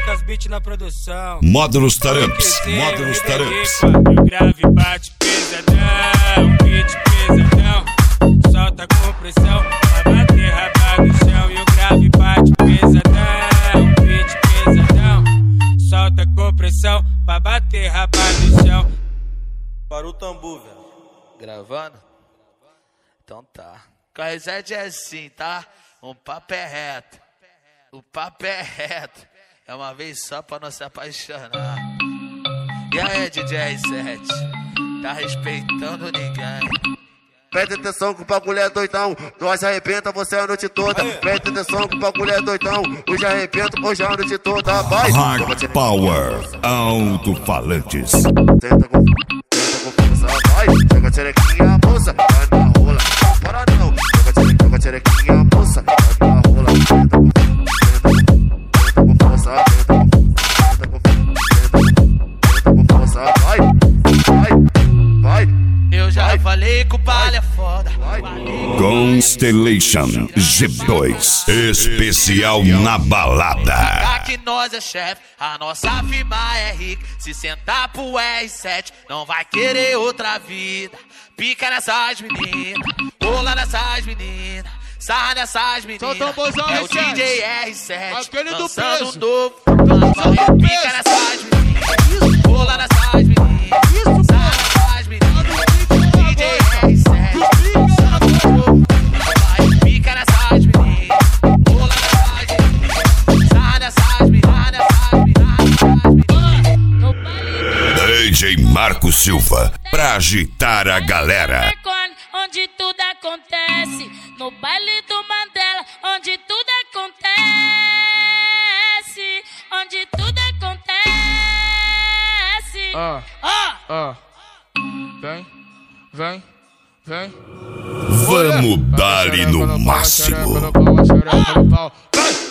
Lucas Beat na produção. Módulos Taramps, Módulos Taramps. O grave bate pesadão, beat pesadão. Solta com pressão, vai bater rabado no chão. E o grave bate pesadão, beat pesadão. Solta com pressão, vai bater rabado no chão. Para o tambu, velho. Gravando? Então tá. Com a reset é assim, tá? Um papo é reto. O papo é reto. É uma vez só pra não se apaixonar. E aí, DJ R7? Tá respeitando ninguém. Presta atenção que o bagulho é doidão. Nós arrebenta você a noite toda. Presta atenção que o bagulho é doidão. Hoje arrebento, hoje a noite toda. Vai! Hard Power, alto-falantes. Tenta com força, vai! Joga tcherequinha, moça, vai na rola. Não para não. Joga tcherequinha, moça, vai na rola. Tenta com força, tenta com força, vai! Eu já falei que o palha é foda. Constellation G2, especial na balada. Que nós é chefe, a nossa firma é rica. Se sentar pro R7, não vai querer outra vida. Pica nessas meninas, rola nessas meninas, sarra nessas meninas. É o DJ R7, aquele do lançando peso. Novo. Pica nessas meninas, rola nessas meninas, sarra nessas meninas. DJ R7, lançando novo. Pica nessas meninas, rola nessas meninas, sarra nessas meninas. DJ Marco Silva, pra agitar a galera. Onde tudo acontece, no baile do Mandela, onde tudo acontece, onde tudo acontece. Vem. Vamos dar-lhe no máximo.